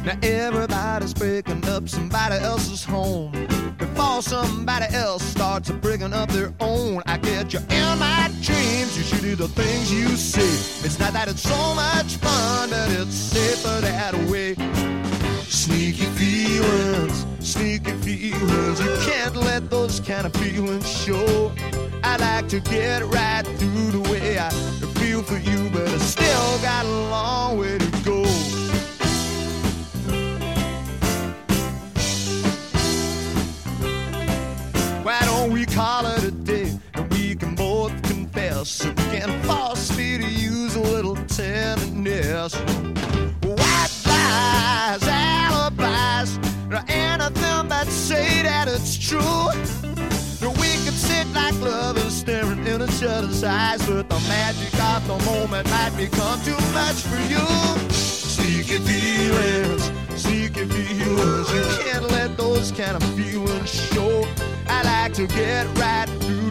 Now everybody's breaking up somebody else's home before somebody else starts breaking up their own. I get you in my dreams, you should do the things you say. It's not that it's so much fun, but it's safer that way. Sneaky feelings, you can't let those kind of feelings show. I like to get right through the way I feel for you, but I still got a long way to go. Why don't we call it a day and we can both confess and we can force me to use a little tenderness. White lies, alibis, anything but say that it's true. We could sit like lovers staring in each other's eyes, but the magic of the moment might become too much for you. Sneaky feelings, you can't let those kind of feelings show. I like to get right through